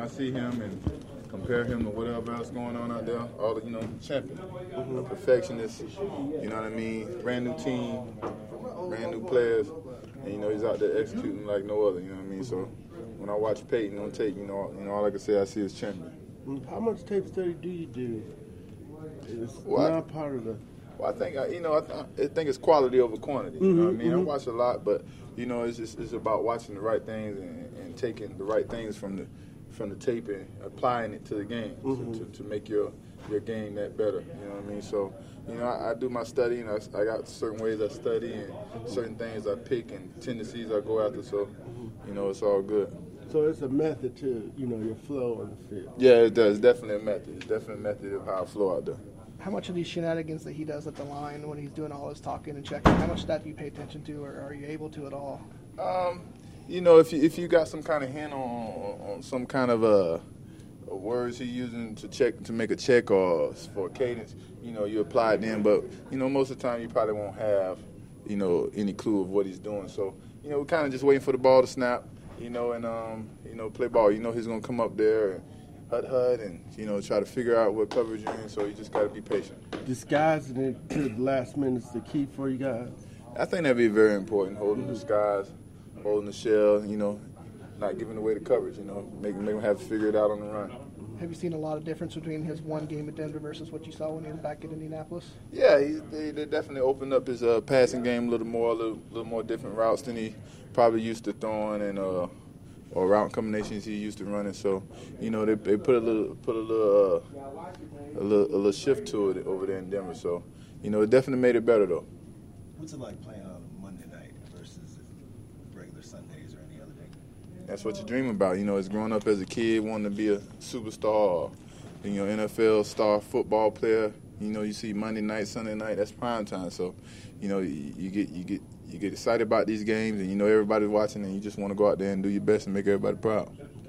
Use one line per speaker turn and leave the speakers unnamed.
see him and compare him to whatever else going on out there, all the, champion, perfectionist, you know what I mean, brand new team, brand new players, and, he's out there executing like no other, you know what I mean? So when I watch Peyton on tape, all I can say I see is champion.
How much tape study do you do? It's not part of the...
Well, I think I think it's quality over quantity. You know what I mean? I watch a lot, but it's about watching the right things and taking the right things from the tape and applying it to the game to make your game that better. You know what I mean? So I do my study, and I got certain ways I study and certain things I pick and tendencies I go after. So it's all good.
So it's a method to your flow on the field.
Yeah, it does. It's definitely a method. It's definitely a method of how I flow out there.
How much of these shenanigans that he does at the line when he's doing all his talking and checking, how much of that do you pay attention to, or are you able to at all?
If you got some kind of hint on some kind of words he's using to make a check or for a cadence, you apply it then. But most of the time you probably won't have any clue of what he's doing. So we're kind of just waiting for the ball to snap, and play ball. He's gonna come up there and hut and try to figure out what coverage you're in. So you just got to be patient.
Disguising it to the last minute's the key for you guys.
I think that'd be very important. Holding the disguise, holding the shell. Not giving away the coverage. Make them have to figure it out on the run.
Have you seen a lot of difference between his one game at Denver versus what you saw when he was back in Indianapolis?
Yeah, they definitely opened up his passing game a little more different routes than he probably used to throwing and or route combinations he used to running. So they put a little shift to it over there in Denver. So it definitely made it better though.
What's it like playing on a Monday night versus regular Sundays or any other day?
That's what you dream about. It's growing up as a kid wanting to be a superstar or NFL star football player. You see Monday night, Sunday night, that's prime time. So you get excited about these games, and everybody's watching, and you just want to go out there and do your best and make everybody proud.